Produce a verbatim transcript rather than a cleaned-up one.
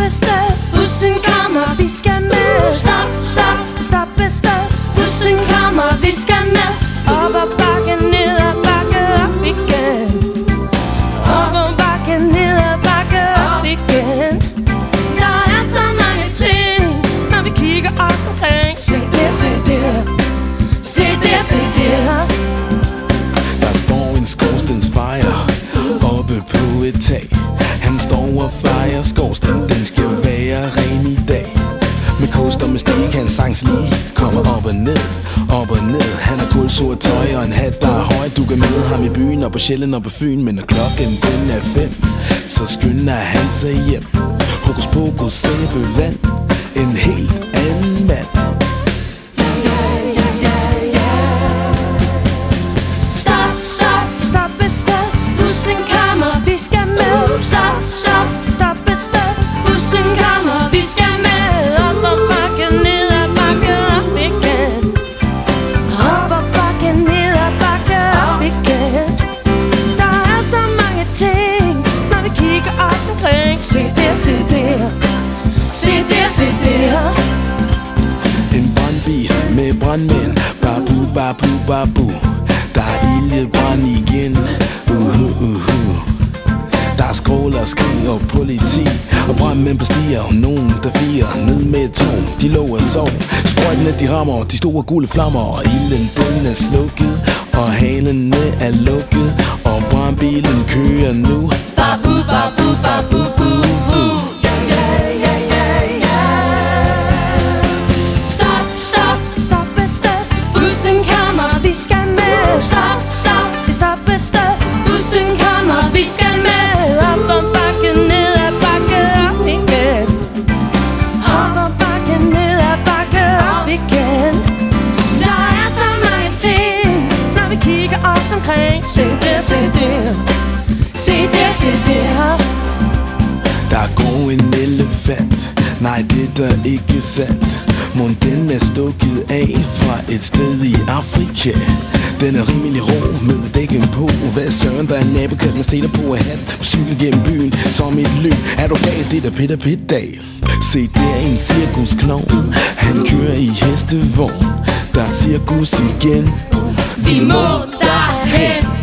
afsted. Bussen kommer, vi skal med. Stop, stop, stop afsted. Bussen kommer, vi skal med. Op og bakke, ned og bakke, op igen. Op og bakke, ned og bakke, op igen. Der er så mange ting, når vi kigger os omkring. Se der, se der, se der, se der. Der står en skorstensfejer oppe på et tag. Han står og fejrer skorsten, den skal være ren i dag. Med kost og med stik, hans sangs lige kommer op og ned, op og ned. Han har kulsort tøj og en hat, der er høj. Du kan møde ham i byen og på Sjælland og på Fyn. Men når klokken den er fem, så skynder han sig hjem. Hokus pokus, sæbevand, en helt anden mand. Stop, stop, stop afsted. Bussen kommer, vi skal med. Stop, stop, stop afsted. Bussen kommer, vi skal med. Op og bakke, ned og bakke, op igen. Op og bakke, ned og bakke, op igen. Der er så mange ting, når vi kigger os omkring. Se der, se der, se der, se der. En brandbil med brandmænd, babu, babu, babu. Der er ildebrand igen, uhu, uhu. Der er skrål og skrig og politi, og brandmænd på stier, og nogen der firer ned med et tog. De lå og sov, sprøjtene de rammer, de store gule flammer. Og ilden den er slukket, og halene er lukket, og brandbilen kører nu. Babu, babu, babu, bu, bu. Stop, stop, stop afsted. Bussen kommer, vi skal med. Stop, stop, stop afsted. Bussen kommer, vi skal med. Op og bakke, ned og bakke, op igen. Op og bakke, ned og bakke, op igen. Der er så mange ting, når vi kigger os omkring. Se der, se der, se der, se der. Der går en elefant, nej det er der ikke sandt. Mon den er stukket af fra et sted i Afrika. Den er rimelig rå med dækken på. Hvad søren, der er nabokat med seler på at han på cykel gennem byen som et løb. Er du galt, det der Peter Pitdal? Se der er en cirkusklovn, han kører i hestevogn. Der er cirkus igen. Vi må derhen.